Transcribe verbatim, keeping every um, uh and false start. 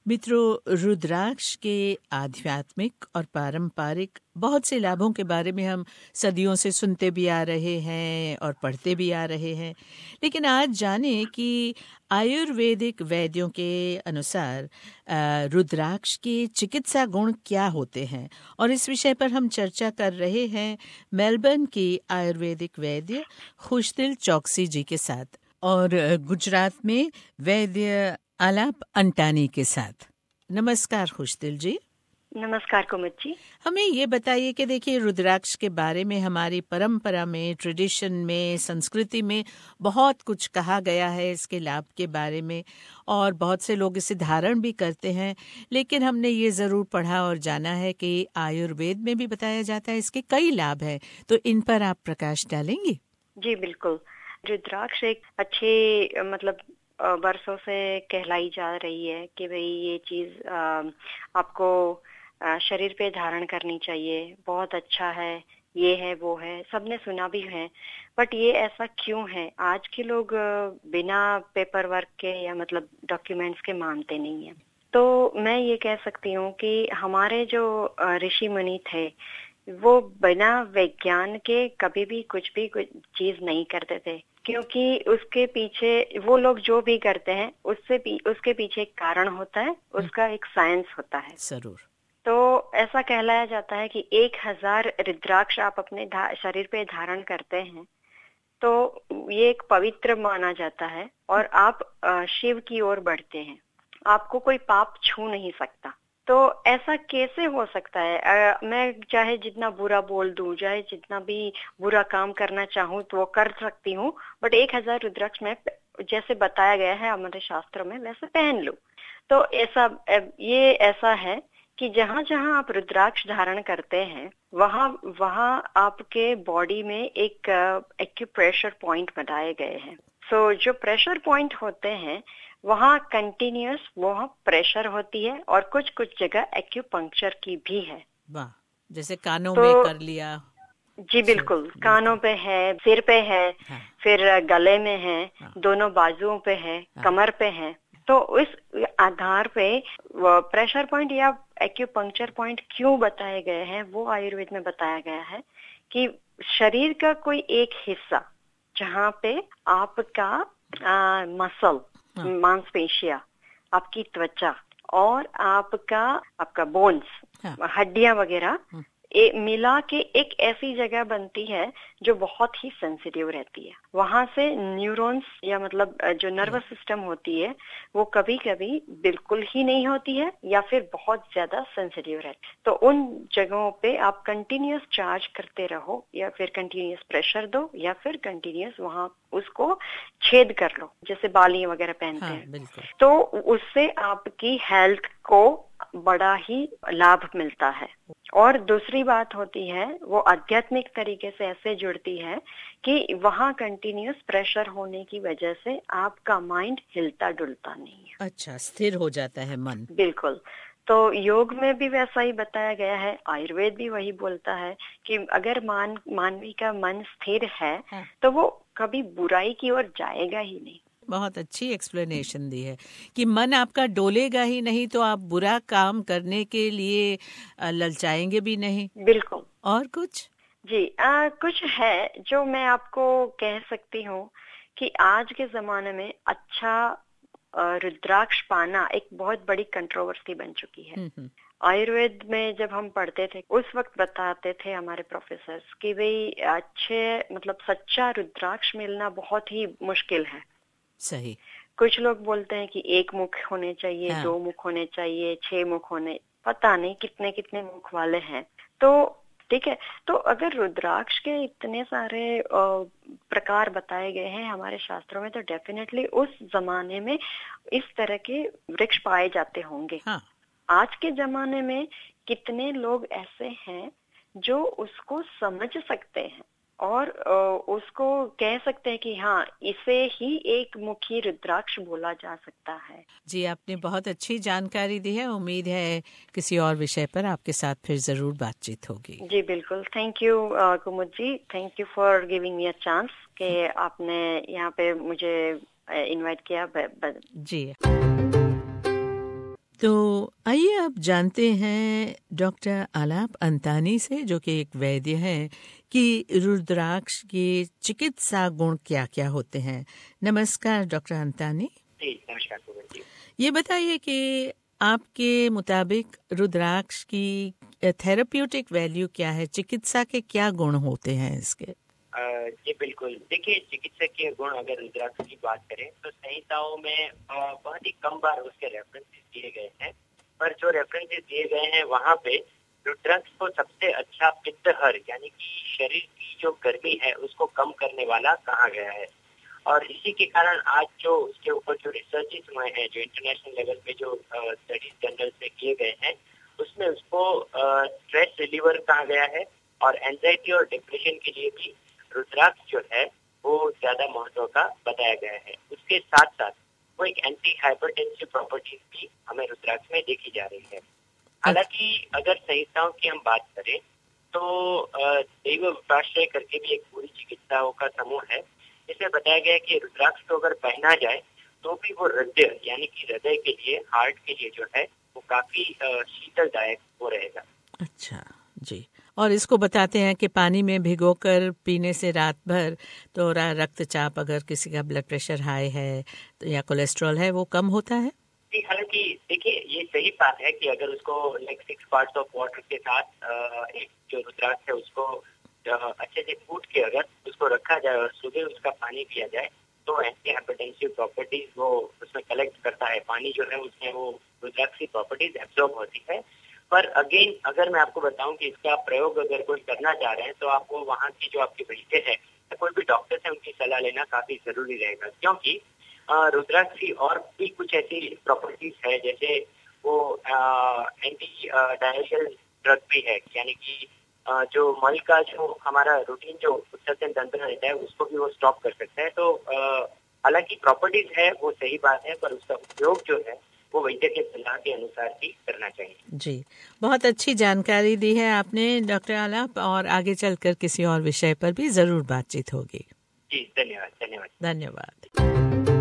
मित्रों, रुद्राक्ष के आध्यात्मिक और पारंपरिक बहुत से लाभों के बारे में हम सदियों से सुनते भी आ रहे हैं और पढ़ते भी आ रहे हैं, लेकिन आज जाने कि आयुर्वेदिक वैद्यों के अनुसार रुद्राक्ष के चिकित्सा गुण क्या होते हैं, और इस विषय पर हम चर्चा कर रहे हैं मेलबर्न की आयुर्वेदिक वैद्य खुशदिल चौकसी जी के साथ और गुजरात में वैद्य आलाप अंटानी के साथ। नमस्कार खुशदिल जी। नमस्कार कुमुद जी। हमें ये बताइए कि देखिए, रुद्राक्ष के बारे में हमारी परंपरा में, ट्रेडिशन में, संस्कृति में बहुत कुछ कहा गया है इसके लाभ के बारे में, और बहुत से लोग इसे धारण भी करते हैं, लेकिन हमने ये जरूर पढ़ा और जाना है कि आयुर्वेद में भी बताया जाता है इसके कई लाभ हैं, तो इन पर आप प्रकाश डालेंगे? जी बिल्कुल। रुद्राक्ष एक अच्छे मतलब वर्षों से कहलाई जा रही है कि भाई ये चीज आपको शरीर पे धारण करनी चाहिए, बहुत अच्छा है, ये है वो है, सबने सुना भी है। बट ये ऐसा क्यों है? आज के लोग बिना पेपर वर्क के या मतलब डॉक्यूमेंट्स के मानते नहीं है। तो मैं ये कह सकती हूँ कि हमारे जो ऋषि मुनि थे वो बिना विज्ञान के कभी भी कुछ भी कुछ चीज नहीं करते थे, क्योंकि उसके पीछे वो लोग जो भी करते हैं उससे भी उसके पीछे एक कारण होता है, उसका एक साइंस होता है। जरूर। तो ऐसा कहलाया जाता है कि एक हजार रुद्राक्ष आप अपने शरीर पे धारण करते हैं तो ये एक पवित्र माना जाता है और आप शिव की ओर बढ़ते हैं, आपको कोई पाप छू नहीं सकता। तो ऐसा कैसे हो सकता है? आ, मैं चाहे जितना बुरा बोल दूं, चाहे जितना भी बुरा काम करना चाहूं तो वो कर सकती हूँ, बट एक हजार रुद्राक्ष में जैसे बताया गया है हमारे शास्त्रों में वैसे पहन लूं। तो ऐसा ये ऐसा है कि जहां जहां आप रुद्राक्ष धारण करते हैं वहां वहां आपके बॉडी में एक एक्यूप्रेशर पॉइंट बनाए गए हैं। सो so, जो प्रेशर पॉइंट होते हैं वहाँ कंटिन्यूस वहाँ प्रेशर होती है और कुछ कुछ जगह एक्यूपंक्चर की भी है। वाह, जैसे कानों तो, में कर लिया। जी बिल्कुल, बिल्कुल। कानों पे है, सिर पे है, हाँ। फिर गले में है, हाँ। दोनों बाजुओं पे है, हाँ। कमर पे है। तो इस आधार पे प्रेशर पॉइंट या एक्यूपंक्चर पॉइंट क्यों बताए गए हैं वो आयुर्वेद में बताया गया है कि शरीर का कोई एक हिस्सा जहाँ पे आपका आ, मसल, मांसपेशियां, आपकी त्वचा और आपका आपका बोन्स, हाँ। हड्डियां वगैरह मिला के एक ऐसी जगह बनती है जो बहुत ही सेंसिटिव रहती है। वहां से न्यूरॉन्स या मतलब जो नर्वस सिस्टम होती है वो कभी कभी बिल्कुल ही नहीं होती है या फिर बहुत ज्यादा सेंसिटिव रहती है। तो उन जगहों पे आप कंटिन्यूस चार्ज करते रहो या फिर कंटिन्यूस प्रेशर दो या फिर कंटिन्यूस वहां उसको छेद कर लो, जैसे बालियां वगैरह पहनते हाँ, हैं। तो उससे आपकी हेल्थ को बड़ा ही लाभ मिलता है। और दूसरी बात होती है वो आध्यात्मिक तरीके से ऐसे जुड़ती है कि वहाँ कंटिन्यूस प्रेशर होने की वजह से आपका माइंड हिलता डुलता नहीं है। अच्छा, स्थिर हो जाता है मन। बिल्कुल। तो योग में भी वैसा ही बताया गया है, आयुर्वेद भी वही बोलता है कि अगर मान मानवी का मन स्थिर है हाँ। तो वो कभी बुराई की ओर जाएगा ही नहीं। बहुत अच्छी एक्सप्लेनेशन दी है कि मन आपका डोलेगा ही नहीं तो आप बुरा काम करने के लिए ललचाएंगे भी नहीं। बिल्कुल। और कुछ? जी आ, कुछ है जो मैं आपको कह सकती हूँ कि आज के जमाने में अच्छा रुद्राक्ष पाना एक बहुत बड़ी कंट्रोवर्सी बन चुकी है। आयुर्वेद में जब हम पढ़ते थे उस वक्त बताते थे हमारे प्रोफेसर्स कि भाई अच्छे मतलब सच्चा रुद्राक्ष मिलना बहुत ही मुश्किल है। सही। कुछ लोग बोलते हैं कि एक मुख होने चाहिए, हाँ। दो मुख होने चाहिए, छह मुख होने, पता नहीं कितने कितने मुख वाले हैं। तो ठीक है, तो अगर रुद्राक्ष के इतने सारे प्रकार बताए गए हैं हमारे शास्त्रों में तो डेफिनेटली उस जमाने में इस तरह के वृक्ष पाए जाते होंगे। हाँ। आज के जमाने में कितने लोग ऐसे हैं जो उसको समझ सकते हैं और उसको कह सकते हैं कि हाँ इसे ही एक मुखी रुद्राक्ष बोला जा सकता है। जी, आपने बहुत अच्छी जानकारी दी है। उम्मीद है किसी और विषय पर आपके साथ फिर जरूर बातचीत होगी। जी बिल्कुल। Thank you Kumud ji, thank you for giving me a chance कि आपने यहाँ पे मुझे इनवाइट किया। जी, तो आइए अब जानते हैं डॉक्टर आलाप अंतानी से, जो कि एक वैद्य हैं, कि रुद्राक्ष के चिकित्सा गुण क्या क्या होते हैं। नमस्कार डॉक्टर अंतानी। जी नमस्कार जी। ये बताइए कि आपके मुताबिक रुद्राक्ष की थेरेप्यूटिक वैल्यू क्या है, चिकित्सा के क्या गुण होते हैं इसके? जी बिल्कुल, देखिए चिकित्सकीय गुण अगर रुद्राक्ष की बात करें तो संहिताओं में बहुत ही कम बार उसके रेफरेंसेस दिए गए हैं, पर जो रेफरेंसेस दिए गए हैं वहाँ पे रुद्राक्ष को सबसे अच्छा पित्तहर यानी कि शरीर की जो गर्मी है उसको कम करने वाला कहा गया है। और इसी के कारण आज जो उसके ऊपर जो रिसर्चेस हुए हैं, जो इंटरनेशनल लेवल पे जो स्टडीज जर्नल्स में किए गए हैं, उसमें उसको स्ट्रेस रिलीवर कहा गया है और एंजाइटी और डिप्रेशन के लिए भी रुद्राक्ष जो है वो ज्यादा महत्व का बताया गया है। उसके साथ साथ वो एक एंटी हाइपरटेंसिव प्रॉपर्टीज भी हमें रुद्राक्ष में देखी जा रही है। हालांकि अगर संहिताओं की हम बात करें तो दैव विपाश्रय करके भी एक पूरी चिकित्साओं का समूह है, इसमें बताया गया है कि रुद्राक्ष को अगर पहना जाए तो भी वो हृदय यानी कि हृदय के लिए, हार्ट के लिए जो है वो काफी शीतलदायक हो रहेगा। अच्छा जी। और इसको बताते हैं कि पानी में भिगोकर पीने से रात भर तो रक्तचाप, अगर किसी का ब्लड प्रेशर हाई है तो या कोलेस्ट्रॉल है, वो कम होता है। जी हालांकि देखिए ये सही बात है कि अगर उसको like six parts of water के साथ एक जो रुद्राक्ष है उसको अच्छे से कूट के अगर उसको रखा जाए और सुबह उसका पानी पिया जाए तो एंटी हाइपरटेंसिव प्रॉपर्टीज वो उसमें कलेक्ट करता है। पानी जो है उसमें वो रुद्राक्ष की प्रॉपर्टीज एब्जॉर्ब होती है। पर अगेन अगर मैं आपको बताऊं कि इसका प्रयोग अगर कोई करना चाह रहे हैं तो आपको वहाँ की जो आपके वैद्य है या कोई भी डॉक्टर से उनकी सलाह लेना काफी जरूरी रहेगा, क्योंकि रुद्राक्ष की और भी कुछ ऐसी प्रॉपर्टीज है, जैसे वो एंटी डायरियल ड्रग भी है, यानी कि आ, जो मल का जो हमारा रूटीन जो उत्सर्जन तंत्र रहता है उसको भी वो स्टॉप कर सकता है। तो हालांकि प्रॉपर्टीज है वो सही बात है, पर उसका उपयोग जो है वो वैद्य के सलाह के अनुसार ही करना चाहिए। जी, बहुत अच्छी जानकारी दी है आपने डॉक्टर आलाप, और आगे चलकर किसी और विषय पर भी जरूर बातचीत होगी। जी धन्यवाद धन्यवाद धन्यवाद।